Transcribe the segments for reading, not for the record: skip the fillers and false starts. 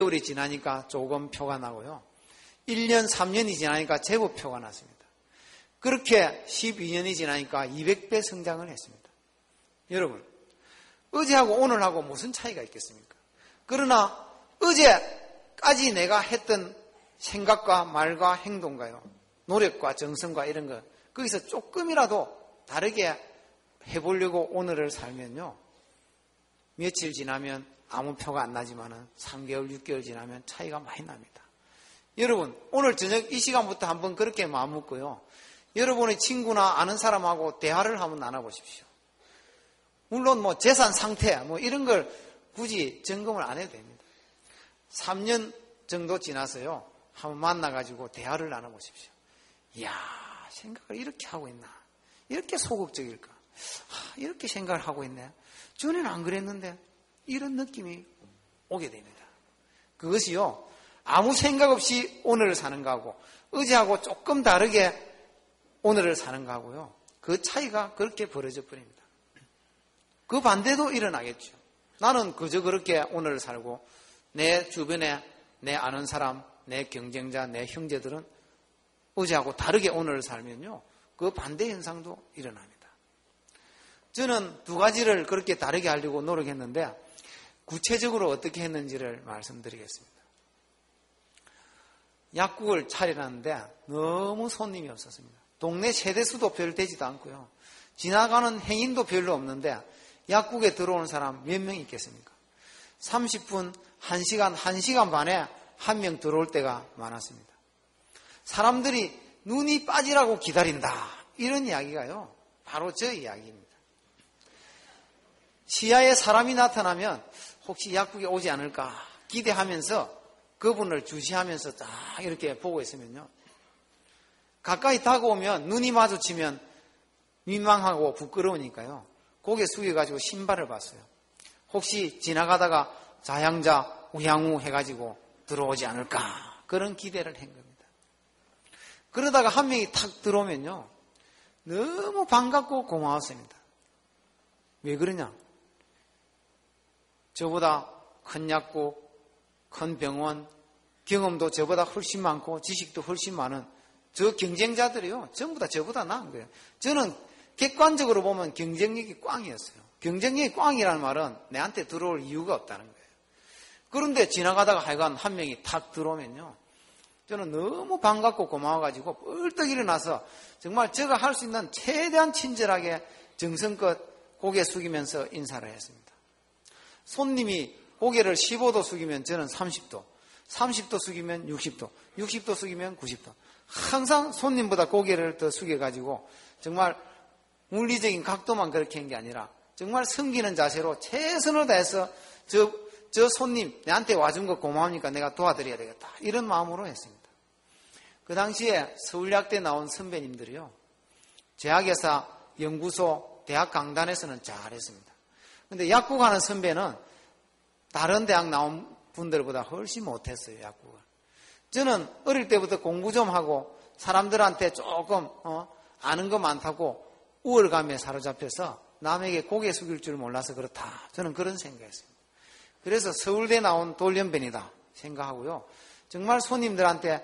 6개월이 지나니까 조금 표가 나고요. 1년, 3년이 지나니까 제법 표가 났습니다. 그렇게 12년이 지나니까 200배 성장을 했습니다. 여러분, 어제하고 오늘하고 무슨 차이가 있겠습니까? 그러나 어제까지 내가 했던 생각과 말과 행동과요, 노력과 정성과 이런 거, 거기서 조금이라도 다르게 해보려고 오늘을 살면요, 며칠 지나면 아무 표가 안 나지만은 3개월, 6개월 지나면 차이가 많이 납니다. 여러분, 오늘 저녁 이 시간부터 한번 그렇게 마음 먹고요, 여러분의 친구나 아는 사람하고 대화를 한번 나눠보십시오. 물론 뭐 재산 상태 뭐 이런 걸 굳이 점검을 안 해도 됩니다. 3년 정도 지나서요, 한번 만나가지고 대화를 나눠보십시오. 이야, 생각을 이렇게 하고 있나? 이렇게 소극적일까? 이렇게 생각을 하고 있네. 전에는 안 그랬는데 이런 느낌이 오게 됩니다. 그것이요, 아무 생각 없이 오늘을 사는 거하고 어제하고 조금 다르게 오늘을 사는 거하고요, 그 차이가 그렇게 벌어져 버립니다. 그 반대도 일어나겠죠. 나는 그저 그렇게 오늘을 살고 내 주변에 내 아는 사람, 내 경쟁자, 내 형제들은 어제하고 다르게 오늘을 살면요, 그 반대 현상도 일어납니다. 저는 두 가지를 그렇게 다르게 하려고 노력했는데 구체적으로 어떻게 했는지를 말씀드리겠습니다. 약국을 차려놨는데 너무 손님이 없었습니다. 동네 세대수도 별 되지도 않고요, 지나가는 행인도 별로 없는데 약국에 들어오는 사람 몇 명 있겠습니까? 30분, 1시간, 1시간 반에 한 명 들어올 때가 많았습니다. 사람들이 눈이 빠지라고 기다린다, 이런 이야기가요, 바로 저 이야기입니다. 시야에 사람이 나타나면 혹시 약국에 오지 않을까 기대하면서 그분을 주시하면서 딱 이렇게 보고 있으면요, 가까이 다가오면 눈이 마주치면 민망하고 부끄러우니까요, 고개 숙여가지고 신발을 봤어요. 혹시 지나가다가 자양자 우양우 해가지고 들어오지 않을까, 그런 기대를 한 겁니다. 그러다가 한 명이 탁 들어오면요, 너무 반갑고 고마웠습니다. 왜 그러냐? 저보다 큰 약국, 큰 병원, 경험도 저보다 훨씬 많고 지식도 훨씬 많은 저 경쟁자들이요, 전부 다 저보다 나은 거예요. 저는 객관적으로 보면 경쟁력이 꽝이었어요. 경쟁력이 꽝이라는 말은 내한테 들어올 이유가 없다는 거예요. 그런데 지나가다가 하여간 한 명이 탁 들어오면요, 저는 너무 반갑고 고마워가지고 뻘떡 일어나서 정말 제가 할 수 있는 최대한 친절하게 정성껏 고개 숙이면서 인사를 했습니다. 손님이 고개를 15도 숙이면 저는 30도, 30도 숙이면 60도, 60도 숙이면 90도. 항상 손님보다 고개를 더 숙여가지고 정말 물리적인 각도만 그렇게 한 게 아니라 정말 섬기는 자세로 최선을 다해서 저 손님 내한테 와준 거 고마우니까 내가 도와드려야 되겠다, 이런 마음으로 했습니다. 그 당시에 서울대학때 나온 선배님들이요, 제약회사, 연구소, 대학 강단에서는 잘했습니다. 그런데 약국하는 선배는 다른 대학 나온 분들보다 훨씬 못했어요, 약국을. 저는 어릴 때부터 공부 좀 하고 사람들한테 조금 아는 거 많다고 우월감에 사로잡혀서 남에게 고개 숙일 줄 몰라서 그렇다, 저는 그런 생각했습니다. 그래서 서울대 나온 돌연변이다 생각하고요, 정말 손님들한테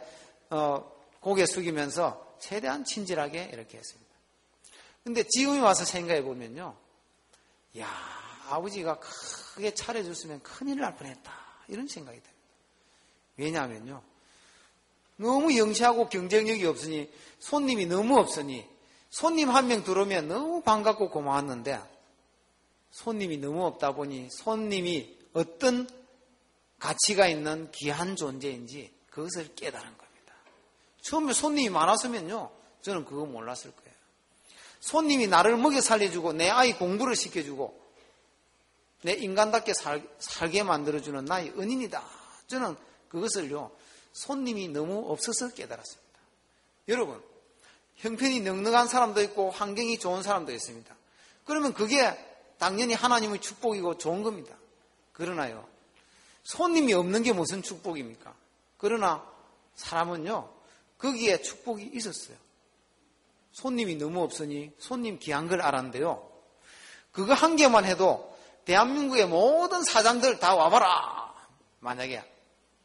고개 숙이면서 최대한 친절하게 이렇게 했습니다. 근데 지금에 와서 생각해 보면요, 야, 아버지가 크게 차려줬으면 큰일 날 뻔했다, 이런 생각이 듭니다. 왜냐하면요, 너무 영시하고 경쟁력이 없으니, 손님이 너무 없으니, 손님 한 명 들어오면 너무 반갑고 고마웠는데 손님이 너무 없다 보니 손님이 어떤 가치가 있는 귀한 존재인지 그것을 깨달은 겁니다. 처음에 손님이 많았으면요, 저는 그거 몰랐을 거예요. 손님이 나를 먹여 살려주고 내 아이 공부를 시켜주고 내 인간답게 살게 만들어주는 나의 은인이다, 저는 그것을요, 손님이 너무 없어서 깨달았습니다. 여러분, 형편이 넉넉한 사람도 있고 환경이 좋은 사람도 있습니다. 그러면 그게 당연히 하나님의 축복이고 좋은 겁니다. 그러나요, 손님이 없는 게 무슨 축복입니까? 그러나 사람은요, 거기에 축복이 있었어요. 손님이 너무 없으니 손님 귀한 걸 알았는데요, 그거 한 개만 해도 대한민국의 모든 사장들 다 와봐라, 만약에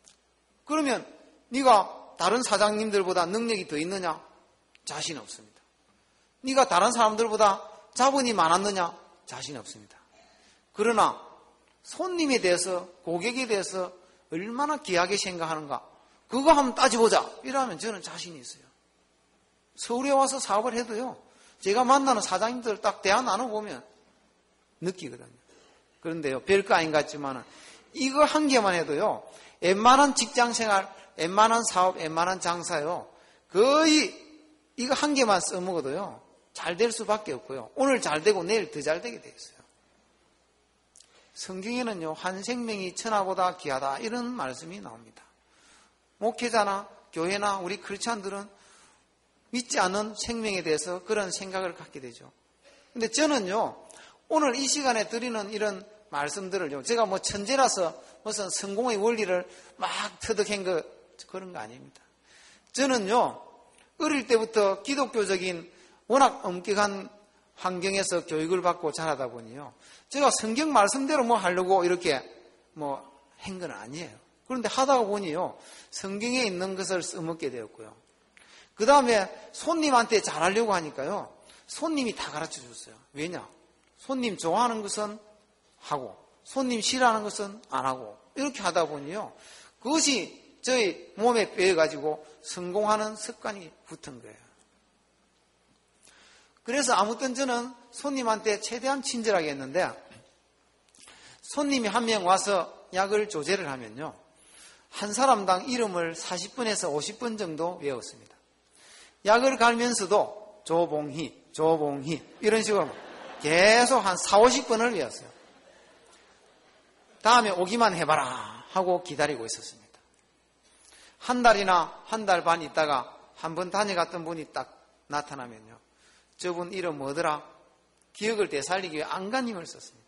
그러면 네가 다른 사장님들보다 능력이 더 있느냐? 자신 없습니다. 네가 다른 사람들보다 자본이 많았느냐? 자신 없습니다. 그러나 손님에 대해서, 고객에 대해서 얼마나 귀하게 생각하는가? 그거 한번 따져보자. 이러면 저는 자신이 있어요. 서울에 와서 사업을 해도요, 제가 만나는 사장님들 딱 대화 나눠보면 느끼거든요. 그런데요, 별거 아닌 것 같지만 이거 한 개만 해도요, 웬만한 직장생활, 웬만한 사업, 웬만한 장사요, 거의 이거 한 개만 써먹어도요, 잘 될 수밖에 없고요. 오늘 잘 되고 내일 더 잘 되게 돼 있어요. 성경에는요, 한 생명이 천하보다 귀하다 이런 말씀이 나옵니다. 목회자나 교회나 우리 크리스찬들은 믿지 않는 생명에 대해서 그런 생각을 갖게 되죠. 근데 저는요, 오늘 이 시간에 드리는 이런 말씀들을요, 제가 뭐 천재라서 무슨 성공의 원리를 막 터득한 거 그런 거 아닙니다. 저는요, 어릴 때부터 기독교적인 워낙 엄격한 환경에서 교육을 받고 자라다 보니요, 제가 성경 말씀대로 뭐 하려고 이렇게 뭐 한 건 아니에요. 그런데 하다가 보니요, 성경에 있는 것을 써먹게 되었고요. 그 다음에 손님한테 잘하려고 하니까요, 손님이 다 가르쳐 줬어요. 왜냐? 손님 좋아하는 것은 하고, 손님 싫어하는 것은 안 하고, 이렇게 하다 보니요, 그것이 저희 몸에 배어가지고 성공하는 습관이 붙은 거예요. 그래서 아무튼 저는 손님한테 최대한 친절하게 했는데, 손님이 한 명 와서 약을 조제를 하면요, 한 사람당 이름을 40번에서 50번 정도 외웠습니다. 약을 갈면서도 조봉희, 조봉희 이런 식으로 계속 한 4, 50번을 외웠어요. 다음에 오기만 해봐라 하고 기다리고 있었습니다. 한 달이나 한 달 반 있다가 한 번 다녀갔던 분이 딱 나타나면요, 저분 이름 뭐더라? 기억을 되살리기 위해 안간힘을 썼습니다.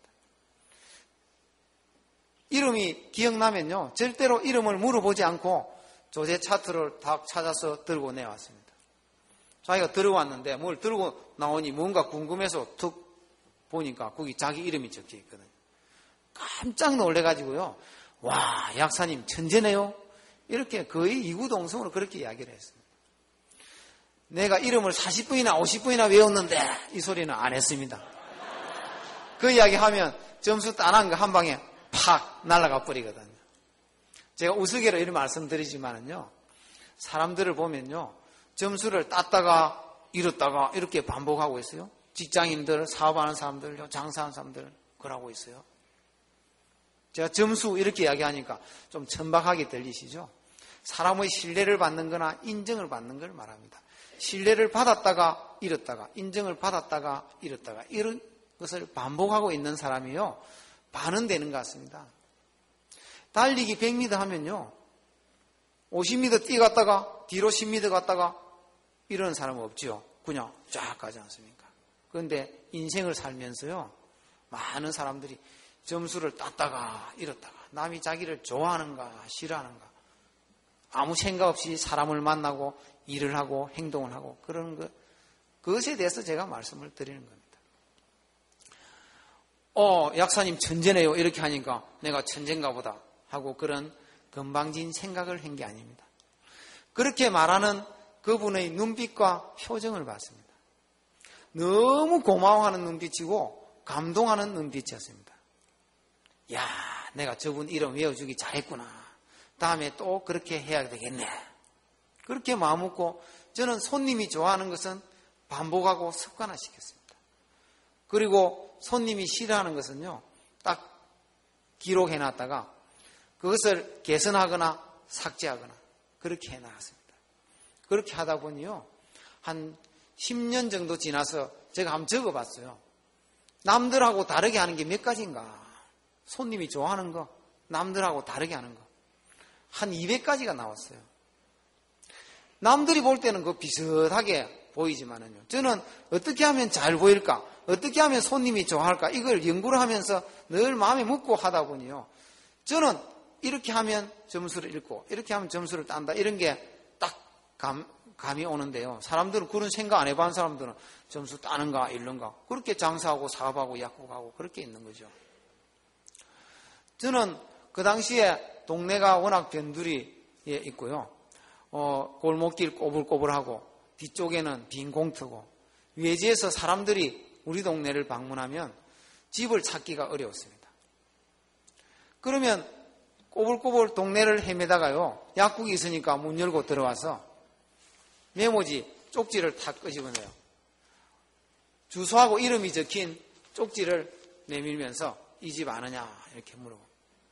이름이 기억나면요, 절대로 이름을 물어보지 않고 조제 차트를 딱 찾아서 들고 내왔습니다. 자기가 들어왔는데 뭘 들고 나오니 뭔가 궁금해서 툭 보니까 거기 자기 이름이 적혀 있거든요. 깜짝 놀래가지고요, 와, 약사님 천재네요. 이렇게 거의 이구동성으로 그렇게 이야기를 했습니다. 내가 이름을 40번이나 50번이나 외웠는데 이 소리는 안 했습니다. 그 이야기하면 점수 따난 거 한 방에 팍 날아가 버리거든요. 제가 우스개로 이런 말씀드리지만은요, 사람들을 보면요, 점수를 땄다가 잃었다가 이렇게 반복하고 있어요. 직장인들, 사업하는 사람들, 장사하는 사람들 그러고 있어요. 제가 점수 이렇게 이야기하니까 좀 천박하게 들리시죠? 사람의 신뢰를 받는 거나 인정을 받는 걸 말합니다. 신뢰를 받았다가 잃었다가, 인정을 받았다가 잃었다가, 이런 것을 반복하고 있는 사람이요, 반응되는 것 같습니다. 달리기 100m 하면요, 50m 뛰어갔다가 뒤로 10m 갔다가 이러는 사람은 없죠. 그냥 쫙 가지 않습니까? 그런데 인생을 살면서요, 많은 사람들이 점수를 땄다가 잃었다가, 남이 자기를 좋아하는가 싫어하는가, 아무 생각 없이 사람을 만나고 일을 하고 행동을 하고 그러는 것, 그것에 대해서 제가 말씀을 드리는 겁니다. 약사님 천재네요. 이렇게 하니까 내가 천재인가 보다 하고 그런 건방진 생각을 한 게 아닙니다. 그렇게 말하는 그분의 눈빛과 표정을 봤습니다. 너무 고마워하는 눈빛이고 감동하는 눈빛이었습니다. 야, 내가 저분 이름 외워주기 잘했구나. 다음에 또 그렇게 해야 되겠네. 그렇게 마음 먹고 저는 손님이 좋아하는 것은 반복하고 습관화시켰습니다. 그리고 손님이 싫어하는 것은요, 딱 기록해놨다가 그것을 개선하거나 삭제하거나 그렇게 해놨습니다. 그렇게 하다 보니요, 한 10년 정도 지나서 제가 한번 적어봤어요. 남들하고 다르게 하는 게 몇 가지인가? 손님이 좋아하는 거, 남들하고 다르게 하는 거. 한 200가지가 나왔어요. 남들이 볼 때는 그 비슷하게 보이지만은요, 저는 어떻게 하면 잘 보일까? 어떻게 하면 손님이 좋아할까? 이걸 연구를 하면서 늘 마음에 묻고 하다 보니요, 저는 이렇게 하면 점수를 읽고 이렇게 하면 점수를 딴다, 이런 게 딱 감이 오는데요, 사람들은 그런 생각 안 해본 사람들은 점수 따는가 잃는가 그렇게 장사하고 사업하고 약국하고 그렇게 있는 거죠. 저는 그 당시에 동네가 워낙 변두리 있고요. 골목길 꼬불꼬불하고 뒤쪽에는 빈 공터고 외지에서 사람들이 우리 동네를 방문하면 집을 찾기가 어려웠습니다. 그러면 꼬불꼬불 동네를 헤매다가요. 약국이 있으니까 문 열고 들어와서 메모지 쪽지를 탁 끄집어내요. 주소하고 이름이 적힌 쪽지를 내밀면서 이 집 아느냐 이렇게 물어보고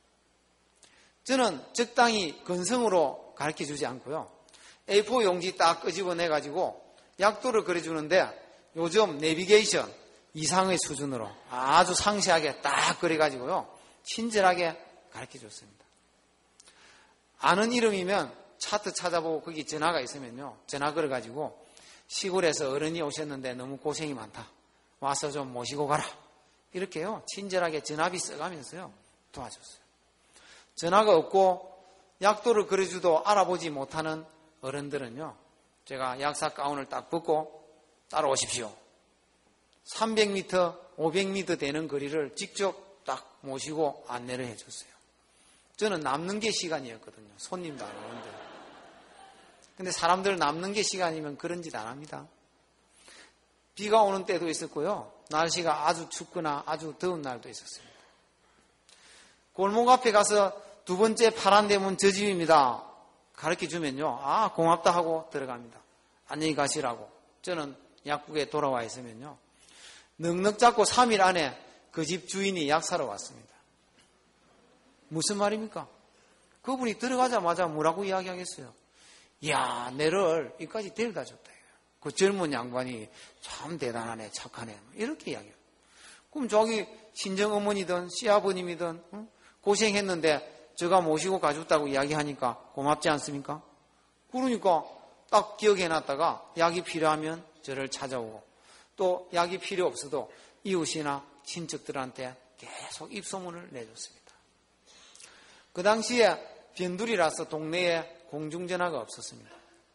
저는 적당히 건성으로 가르쳐주지 않고요. A4 용지 딱 끄집어내가지고 약도를 그려주는데 요즘 내비게이션 이상의 수준으로 아주 상세하게 딱 그려가지고요. 친절하게 가르쳐줬습니다. 아는 이름이면 차트 찾아보고 거기 전화가 있으면요. 전화 걸어가지고 시골에서 어른이 오셨는데 너무 고생이 많다. 와서 좀 모시고 가라. 이렇게요. 친절하게 전화비 써가면서요. 도와줬어요. 전화가 없고 약도를 그려주도 알아보지 못하는 어른들은요. 제가 약사 가운을 딱 벗고 따라오십시오. 300m, 500m 되는 거리를 직접 딱 모시고 안내를 해줬어요. 저는 남는 게 시간이었거든요. 손님도 안 오는데. 근데 사람들 남는 게 시간이면 그런 짓 안 합니다. 비가 오는 때도 있었고요. 날씨가 아주 춥거나 아주 더운 날도 있었습니다. 골목 앞에 가서 두 번째 파란 대문 저 집입니다. 가르쳐주면요. 아, 고맙다 하고 들어갑니다. 안녕히 가시라고. 저는 약국에 돌아와 있으면요. 넉넉 잡고 3일 안에 그 집 주인이 약 사러 왔습니다. 무슨 말입니까? 그분이 들어가자마자 뭐라고 이야기하겠어요? 이야, 내를 여기까지 데려다 줬다. 그 젊은 양반이 참 대단하네, 착하네. 이렇게 이야기해요. 그럼 저기 친정어머니든 시아버님이든 고생했는데 제가 모시고 가줬다고 이야기하니까 고맙지 않습니까? 그러니까 딱 기억해놨다가 약이 필요하면 저를 찾아오고 또 약이 필요 없어도 이웃이나 친척들한테 계속 입소문을 내줬습니다. 그 당시에 변두리라서 동네에 공중전화가 없었습니다.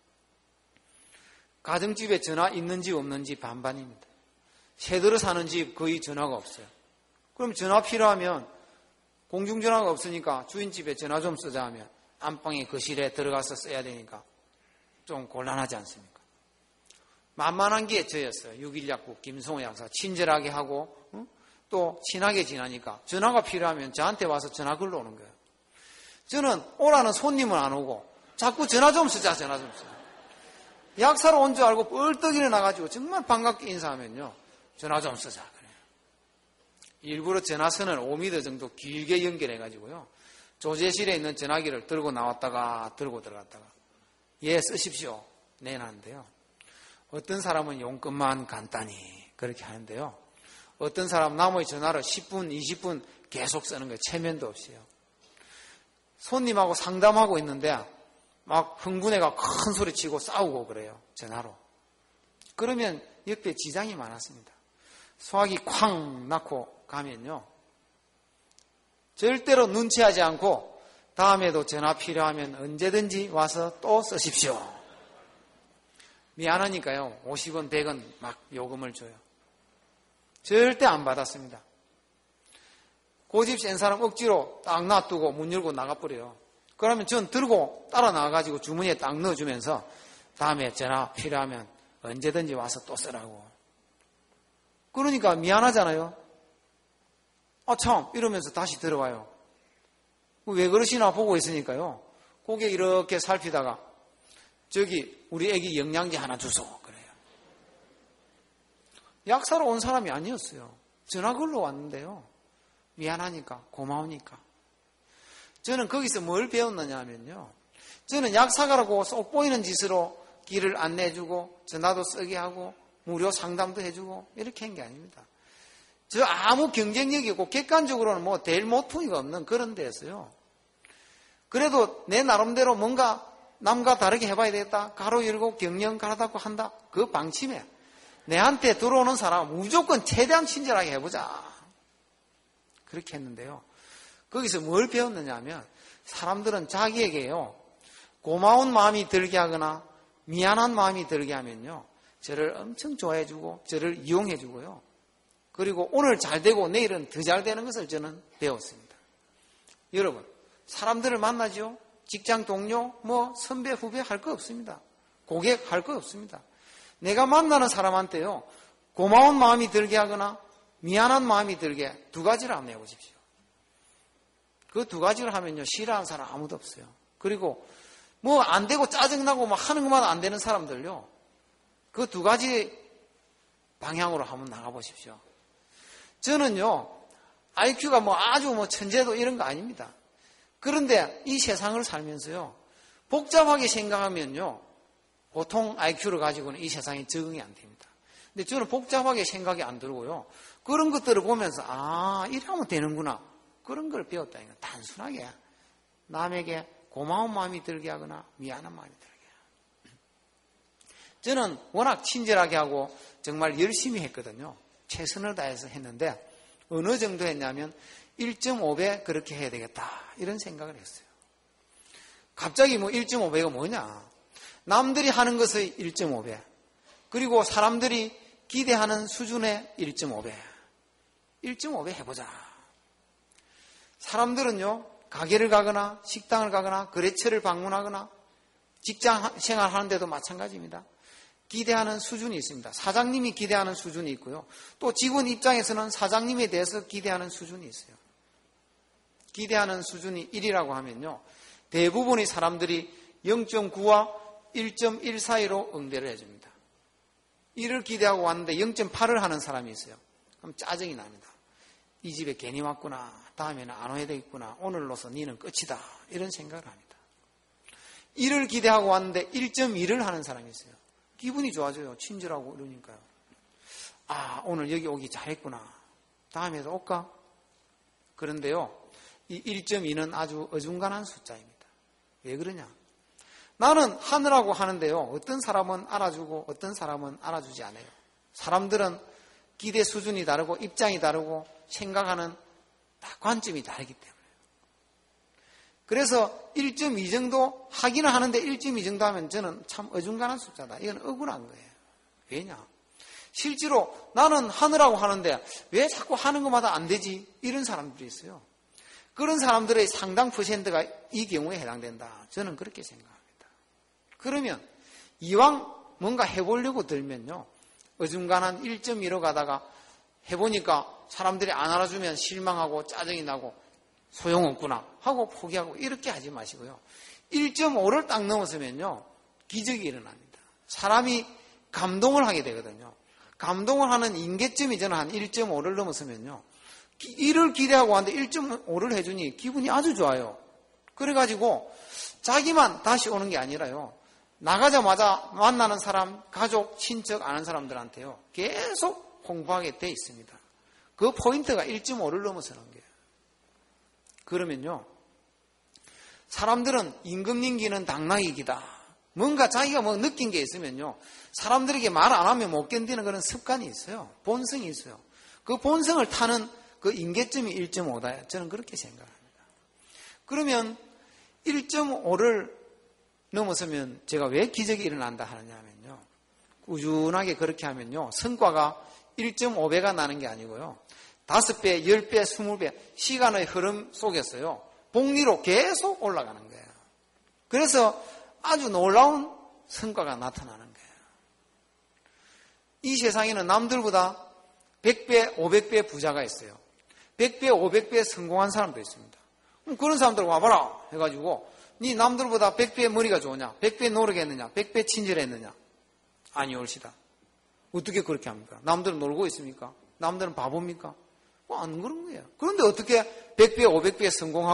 가정집에 전화 있는지 없는지 반반입니다. 새들어 사는 집 거의 전화가 없어요. 그럼 전화 필요하면 공중전화가 없으니까 주인집에 전화 좀 쓰자 하면 안방에 거실에 들어가서 써야 되니까 좀 곤란하지 않습니까? 만만한 게 저였어요. 6.1 약국 김성호 약사 친절하게 하고 또 친하게 지나니까 전화가 필요하면 저한테 와서 전화 걸러 오는 거예요. 저는 오라는 손님은 안 오고 자꾸 전화 좀 쓰자 전화 좀 쓰자. 약사로 온 줄 알고 뻘떡 일어나가지고 정말 반갑게 인사하면요. 전화 좀 쓰자. 그래요. 일부러 전화선을 5m 정도 길게 연결해가지고요. 조제실에 있는 전화기를 들고 나왔다가 들고 들어갔다가 예 쓰십시오. 내놨는데요. 어떤 사람은 용건만 간단히 그렇게 하는데요. 어떤 사람은 나머지 전화를 10분, 20분 계속 쓰는 거예요. 체면도 없이요. 손님하고 상담하고 있는데 막 흥분해가 큰 소리 치고 싸우고 그래요. 전화로. 그러면 옆에 지장이 많았습니다. 소화기 쾅 낳고 가면요. 절대로 눈치하지 않고 다음에도 전화 필요하면 언제든지 와서 또 쓰십시오. 미안하니까요. 50원, 100원 막 요금을 줘요. 절대 안 받았습니다. 고집 센 사람 억지로 딱 놔두고 문 열고 나가버려요. 그러면 전 들고 따라 나가가지고 주머니에 딱 넣어주면서 다음에 전화 필요하면 언제든지 와서 또 쓰라고. 그러니까 미안하잖아요. 아, 참 이러면서 다시 들어와요. 왜 그러시나 보고 있으니까요. 고개 이렇게 살피다가 저기 우리 애기 영양제 하나 주소 그래요. 약 사러 온 사람이 아니었어요. 전화 걸러 왔는데요. 미안하니까 고마우니까. 저는 거기서 뭘 배웠느냐 하면요. 저는 약 사가라고 쏙 보이는 짓으로 길을 안내해주고 전화도 쓰게 하고 무료 상담도 해주고 이렇게 한 게 아닙니다. 저 아무 경쟁력이 없고 객관적으로는 뭐 될 모퉁이가 없는 그런 데였어요. 그래도 내 나름대로 뭔가 남과 다르게 해봐야 되겠다. 가로 열고 경영 가로닫고 한다. 그 방침에 내한테 들어오는 사람 무조건 최대한 친절하게 해보자. 그렇게 했는데요. 거기서 뭘 배웠느냐 하면 사람들은 자기에게요. 고마운 마음이 들게 하거나 미안한 마음이 들게 하면요. 저를 엄청 좋아해주고 저를 이용해주고요. 그리고 오늘 잘 되고 내일은 더 잘 되는 것을 저는 배웠습니다. 여러분, 사람들을 만나죠. 직장 동료, 선배, 후배 할 거 없습니다. 고객 할 거 없습니다. 내가 만나는 사람한테요, 고마운 마음이 들게 하거나 미안한 마음이 들게 두 가지를 한번 해보십시오. 그 두 가지를 하면요, 싫어하는 사람 아무도 없어요. 그리고 안 되고 짜증나고 하는 것마다 안 되는 사람들요, 그 두 가지 방향으로 한번 나가보십시오. 저는요, IQ가 아주 천재도 이런 거 아닙니다. 그런데 이 세상을 살면서요, 복잡하게 생각하면요, 보통 IQ를 가지고는 이 세상에 적응이 안 됩니다. 근데 저는 복잡하게 생각이 안 들고요, 그런 것들을 보면서, 이래 하면 되는구나. 그런 걸 배웠다니까. 단순하게 남에게 고마운 마음이 들게 하거나 미안한 마음이 들게 하거나. 저는 워낙 친절하게 하고 정말 열심히 했거든요. 최선을 다해서 했는데 어느 정도 했냐면 1.5배 그렇게 해야 되겠다 이런 생각을 했어요. 갑자기 1.5배가 뭐냐. 남들이 하는 것의 1.5배, 그리고 사람들이 기대하는 수준의 1.5배 1.5배 해보자. 사람들은요, 가게를 가거나 식당을 가거나 거래처를 방문하거나 직장 생활하는데도 마찬가지입니다. 기대하는 수준이 있습니다. 사장님이 기대하는 수준이 있고요. 또 직원 입장에서는 사장님에 대해서 기대하는 수준이 있어요. 기대하는 수준이 1이라고 하면요, 대부분의 사람들이 0.9와 1.1 사이로 응대를 해줍니다. 1을 기대하고 왔는데 0.8을 하는 사람이 있어요. 그럼 짜증이 납니다. 이 집에 괜히 왔구나. 다음에는 안 와야 되겠구나. 오늘로서 니는 끝이다. 이런 생각을 합니다. 1을 기대하고 왔는데 1.2를 하는 사람이 있어요. 기분이 좋아져요. 친절하고 이러니까요. 오늘 여기 오기 잘했구나. 다음에도 올까? 그런데요, 이 1.2는 아주 어중간한 숫자입니다. 왜 그러냐? 나는 하느라고 하는데요, 어떤 사람은 알아주고 어떤 사람은 알아주지 않아요. 사람들은 기대 수준이 다르고 입장이 다르고 생각하는 관점이 다르기 때문에. 그래서 1.2 정도 하기는 하는데 1.2 정도 하면 저는 참 어중간한 숫자다. 이건 억울한 거예요. 왜냐? 실제로 나는 하느라고 하는데 왜 자꾸 하는 것마다 안 되지? 이런 사람들이 있어요. 그런 사람들의 상당 퍼센트가 이 경우에 해당된다. 저는 그렇게 생각합니다. 그러면 이왕 뭔가 해보려고 들면요, 어중간한 1.2로 가다가 해보니까 사람들이 안 알아주면 실망하고 짜증이 나고 소용없구나 하고 포기하고 이렇게 하지 마시고요. 1.5를 딱 넘어서면요, 기적이 일어납니다. 사람이 감동을 하게 되거든요. 감동을 하는 임계점이 저는 한 1.5를 넘어서면요, 1을 기대하고 왔는데 1.5를 해주니 기분이 아주 좋아요. 그래가지고 자기만 다시 오는 게 아니라요, 나가자마자 만나는 사람, 가족, 친척, 아는 사람들한테요, 계속 홍보하게 돼 있습니다. 그 포인트가 1.5를 넘어서는 거예요. 그러면요, 사람들은 임금님기는 당나귀기다. 뭔가 자기가 느낀 게 있으면요, 사람들에게 말 안 하면 못 견디는 그런 습관이 있어요. 본성이 있어요. 그 본성을 타는 그 임계점이 1.5다. 저는 그렇게 생각합니다. 그러면 1.5를 넘어서면 제가 왜 기적이 일어난다 하느냐면요, 꾸준하게 그렇게 하면요, 성과가 1.5배가 나는 게 아니고요, 5배, 10배, 20배 시간의 흐름 속에서요, 복리로 계속 올라가는 거예요. 그래서 아주 놀라운 성과가 나타나는 거예요. 이 세상에는 남들보다 100배, 500배 부자가 있어요. 100배, 500배 성공한 사람도 있습니다. 그럼 그런 사람들 와봐라 해가지고, 네 남들보다 100배 머리가 좋으냐, 100배 노력했느냐, 100배 친절했느냐? 아니 옳시다. 어떻게 그렇게 합니까? 남들은 놀고 있습니까? 남들은 바보입니까? 안 그런 거예요. 그런데 어떻게 100배, 500배 성공하고